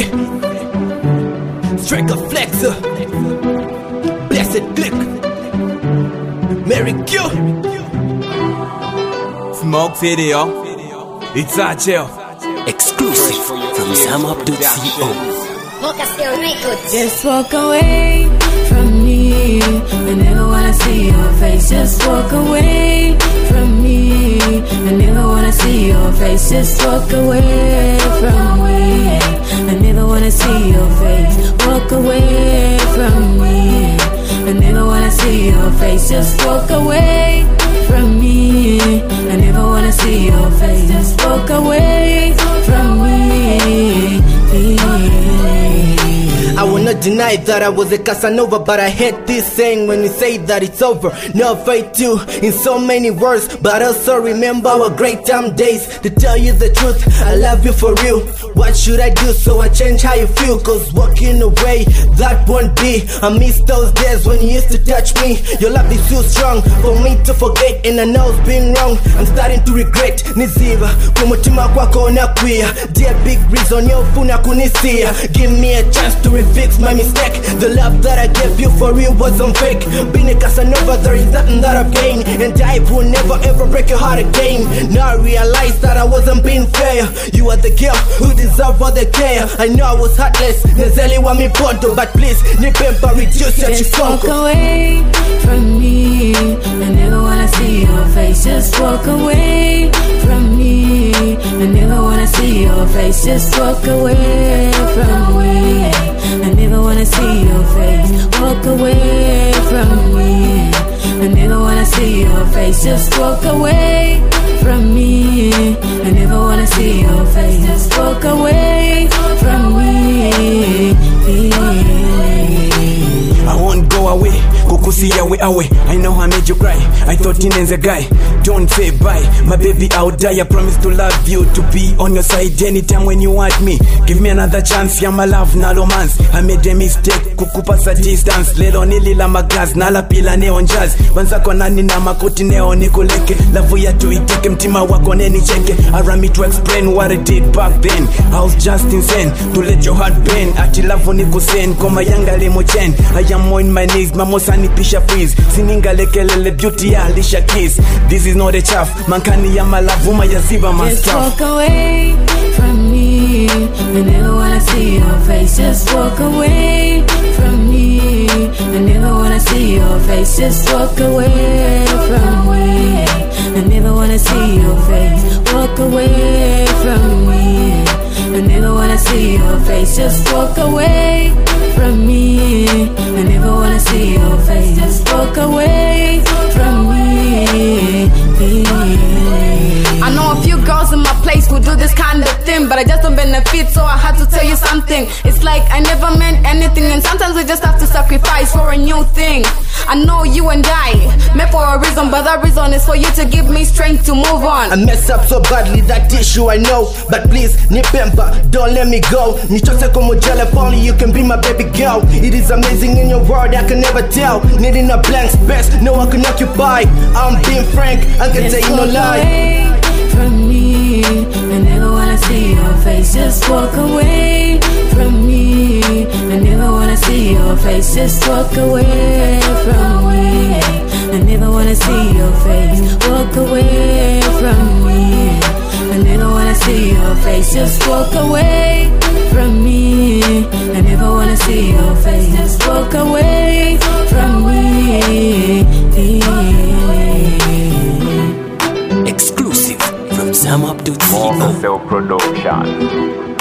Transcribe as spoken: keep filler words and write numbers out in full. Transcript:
Striker Flexer, Blessed Click, Mary Q, Smoke Video, it's a chill. Exclusive from Sam Up dot co. Just walk away from me. I never wanna see your face. Just walk away from me. I never wanna see your face. Just walk away from me. I never wanna see your face. Walk away from me. I never wanna see your face. Just walk away from me. I never wanna see your face. Just walk away from me. I will not deny that I was a Casanova, but I hate this saying when we say that it's over. No fight you in so many words, but also remember our great time days. To tell you the truth, I love you for real. What should I do so I change how you feel? Cause walking away, that won't be. I miss those days when you used to touch me. Your love is too strong for me to forget, and I know it's been wrong. I'm starting to regret. Niziva, kumutima kwako na queer. Dear big reason yofuna kunisia. Give me a chance to fix my mistake. The love that I gave you for real wasn't fake. Being a Casanova, there is nothing that I've gained, and I will never ever break your heart again. Now I realize that I wasn't being fair. You are the girl who deserve all the care. I know I was heartless, Nezeli wa mi ponto, but please, nipempa reduce your Just walk chifonko. away from me. I never wanna see your face. Just walk away from me. I never wanna see your face. Just walk away from me. I never wanna see your face. Walk away from me. I never wanna see your face. Just walk away from me. I never wanna see your face. Just walk away from me. I won't go away, kukusi away away. I know I made you cry, I thought Inen's a guy. Don't say bye, my baby I'll die. I promise to love you, to be on your side anytime when you want me. Give me another chance, yeah my love, na romance. I made a mistake, kukupa sa distance. Lelo nilila magas, nala pila neon jazz. Banzako nani na makoti neo nikuleke. Lavu ya tuiteke, mtima wako neni cheke. Allow me to explain what I did back then. I was just insane, to let your heart bend. Ati lavu nikusen, koma yanga limo chen. I am on my knees, mamosa nipisha freeze. Sininga lekelele beauty ya alisha kiss. This is not a chaff, mankani ya malavuma ya ziba my Just stuff. walk away from me. I never wanna see your face. Just walk away from me. I never wanna see your face. Just walk away from me. I never wanna see your face. Walk away from me. I never wanna see your face. Just walk away from me. I never wanna see your face. Just walk away from me. I know a few girls in my place who do this kind of thing, but I just don't benefit, so I had to tell you something. It's like I never meant anything, and sometimes we just have to sacrifice for a new thing. I know you and I met for a reason, but that reason is for you to give me strength to move on. I mess up so badly, that issue I know, but please, nipempa, don't let me go. Nichose como jale, if only you can be my baby girl. It is amazing in your world, I can never tell. Needing a blank space, no one can occupy. I'm being frank, I can tell you no lie. Away from me. I never wanna see your face. Just walk away from me. I never wanna see your face. Just walk away from me. I never wanna see your face. Walk away from me. I never wanna see your face. Just walk away from me. I never wanna see your face. Just walk away from me. Exclusive from Sam Up dot co. Self production.